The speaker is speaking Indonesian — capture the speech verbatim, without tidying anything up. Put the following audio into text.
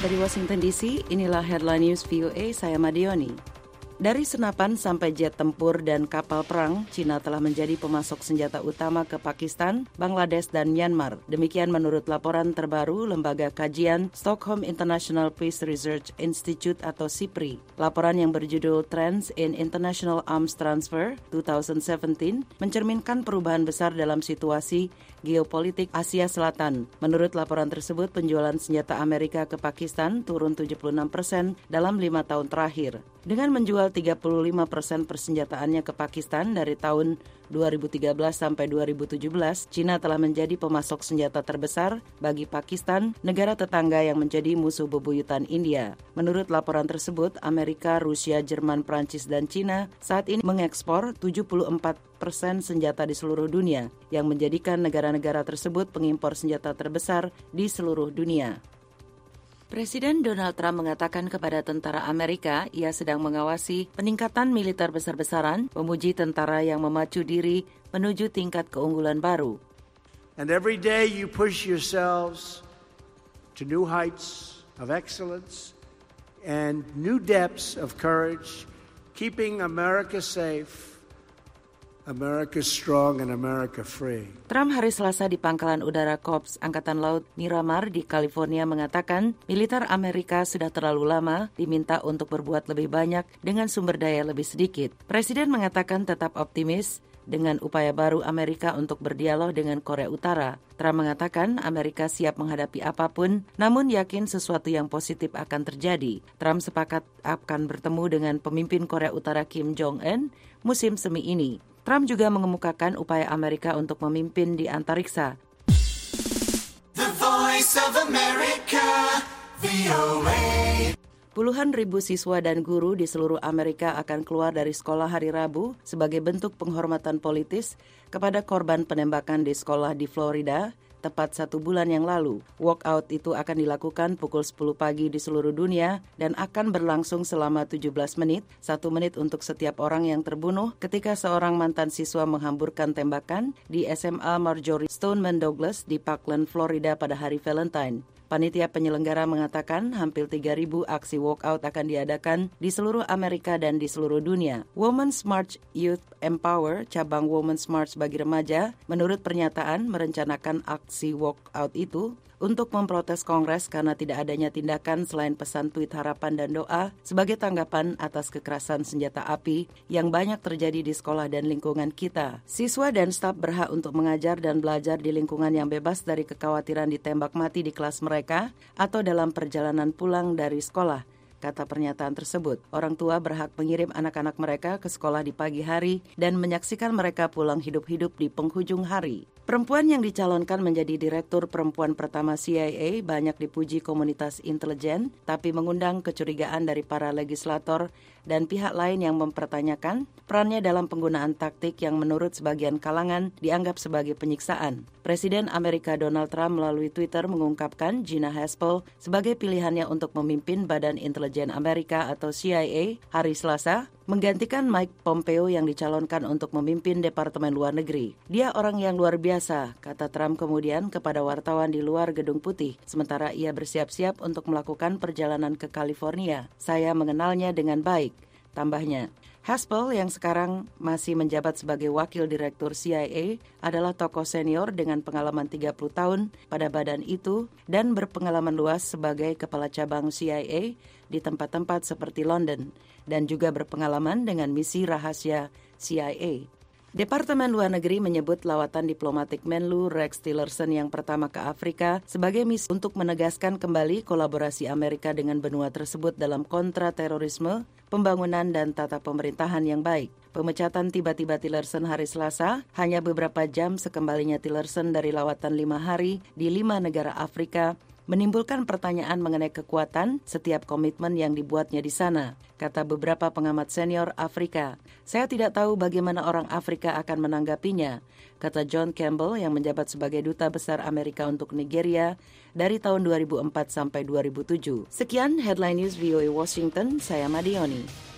Dari Washington D C, inilah Headline News V O A, saya Madioni. Dari senapan sampai jet tempur dan kapal perang, China telah menjadi pemasok senjata utama ke Pakistan, Bangladesh, dan Myanmar. Demikian menurut laporan terbaru Lembaga Kajian Stockholm International Peace Research Institute atau SIPRI. Laporan yang berjudul Trends in International Arms Transfer dua ribu tujuh belas mencerminkan perubahan besar dalam situasi geopolitik Asia Selatan. Menurut laporan tersebut, penjualan senjata Amerika ke Pakistan turun tujuh puluh enam persen dalam lima tahun terakhir. Dengan menjual tiga puluh lima persen persenjataannya ke Pakistan dari tahun dua ribu tiga belas sampai dua ribu tujuh belas, China telah menjadi pemasok senjata terbesar bagi Pakistan, negara tetangga yang menjadi musuh bebuyutan India. Menurut laporan tersebut, Amerika, Rusia, Jerman, Prancis, dan China saat ini mengekspor tujuh puluh empat persen senjata di seluruh dunia, yang menjadikan negara-negara tersebut pengimpor senjata terbesar di seluruh dunia. Presiden Donald Trump mengatakan kepada tentara Amerika ia sedang mengawasi peningkatan militer besar-besaran, memuji tentara yang memacu diri menuju tingkat keunggulan baru. And every day you push yourselves to new heights of excellence and new depths of courage, keeping America safe, America strong and America free. Trump hari Selasa di Pangkalan Udara Korps Angkatan Laut Miramar di California mengatakan militer Amerika sudah terlalu lama diminta untuk berbuat lebih banyak dengan sumber daya lebih sedikit. Presiden mengatakan tetap optimis dengan upaya baru Amerika untuk berdialog dengan Korea Utara. Trump mengatakan Amerika siap menghadapi apapun, namun yakin sesuatu yang positif akan terjadi. Trump sepakat akan bertemu dengan pemimpin Korea Utara Kim Jong-un musim semi ini. Trump juga mengemukakan upaya Amerika untuk memimpin di antariksa. The Voice of America, V O A. Puluhan ribu siswa dan guru di seluruh Amerika akan keluar dari sekolah hari Rabu sebagai bentuk penghormatan politis kepada korban penembakan di sekolah di Florida tepat satu bulan yang lalu. Walkout itu akan dilakukan pukul sepuluh pagi di seluruh dunia dan akan berlangsung selama tujuh belas menit, satu menit untuk setiap orang yang terbunuh ketika seorang mantan siswa menghamburkan tembakan di S M A Marjory Stoneman Douglas di Parkland, Florida pada hari Valentine. Panitia penyelenggara mengatakan hampir tiga ribu aksi walkout akan diadakan di seluruh Amerika dan di seluruh dunia. Women's March Youth Empower, cabang Women's March bagi remaja, menurut pernyataan merencanakan aksi walkout itu untuk memprotes Kongres karena tidak adanya tindakan selain pesan tweet harapan dan doa sebagai tanggapan atas kekerasan senjata api yang banyak terjadi di sekolah dan lingkungan kita. Siswa dan staf berhak untuk mengajar dan belajar di lingkungan yang bebas dari kekhawatiran ditembak mati di kelas mereka atau dalam perjalanan pulang dari sekolah, kata pernyataan tersebut. Orang tua berhak mengirim anak-anak mereka ke sekolah di pagi hari dan menyaksikan mereka pulang hidup-hidup di penghujung hari. Perempuan yang dicalonkan menjadi direktur perempuan pertama C I A banyak dipuji komunitas intelijen, tapi mengundang kecurigaan dari para legislator dan pihak lain yang mempertanyakan perannya dalam penggunaan taktik yang menurut sebagian kalangan dianggap sebagai penyiksaan. Presiden Amerika Donald Trump melalui Twitter mengungkapkan Gina Haspel sebagai pilihannya untuk memimpin Badan Intelijen Amerika atau C I A hari Selasa, menggantikan Mike Pompeo yang dicalonkan untuk memimpin Departemen Luar Negeri. Dia orang yang luar biasa, kata Trump kemudian kepada wartawan di luar Gedung Putih, sementara ia bersiap-siap untuk melakukan perjalanan ke California. Saya mengenalnya dengan baik, tambahnya. Haspel yang sekarang masih menjabat sebagai wakil direktur C I A adalah tokoh senior dengan pengalaman tiga puluh tahun pada badan itu dan berpengalaman luas sebagai kepala cabang C I A di tempat-tempat seperti London dan juga berpengalaman dengan misi rahasia C I A. Departemen Luar Negeri menyebut lawatan diplomatik Menlu Rex Tillerson yang pertama ke Afrika sebagai misi untuk menegaskan kembali kolaborasi Amerika dengan benua tersebut dalam kontra-terorisme, pembangunan dan tata pemerintahan yang baik. Pemecatan tiba-tiba Tillerson hari Selasa hanya beberapa jam sekembalinya Tillerson dari lawatan lima hari di lima negara Afrika menimbulkan pertanyaan mengenai kekuatan setiap komitmen yang dibuatnya di sana, kata beberapa pengamat senior Afrika. Saya tidak tahu bagaimana orang Afrika akan menanggapinya, kata John Campbell yang menjabat sebagai Duta Besar Amerika untuk Nigeria dari tahun dua ribu empat sampai dua ribu tujuh. Sekian Headline News V O A Washington, saya Madioni.